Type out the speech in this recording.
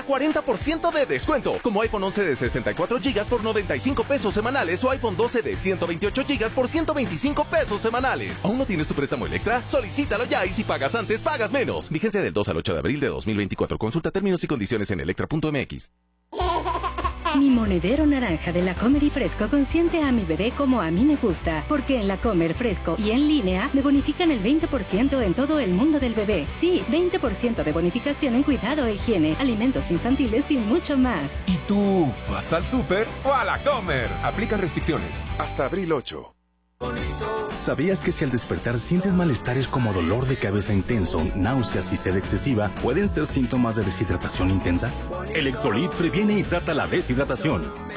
40% de descuento. Como iPhone 11 de 64 GB por 95 pesos semanales o iPhone 12 de 128 GB por 125 pesos semanales. ¿Aún no tienes tu préstamo Electra? Solicítalo ya y si pagas antes, pagas menos. Vigencia del 2 al 8 de abril de 2024. Consulta términos y condiciones en electra.mx. Mi monedero naranja de La Comer y Fresco consiente a mi bebé como a mí me gusta, porque en La Comer, Fresco y en línea me bonifican el 20% en todo el mundo del bebé. Sí, 20% de bonificación en cuidado e higiene, alimentos infantiles y mucho más. ¿Y tú vas al súper o a La Comer? Aplican restricciones. Hasta abril 8. ¿Sabías que si al despertar sientes malestares como dolor de cabeza intenso, náuseas y sed excesiva, pueden ser síntomas de deshidratación intensa? Electrolit previene y trata la deshidratación.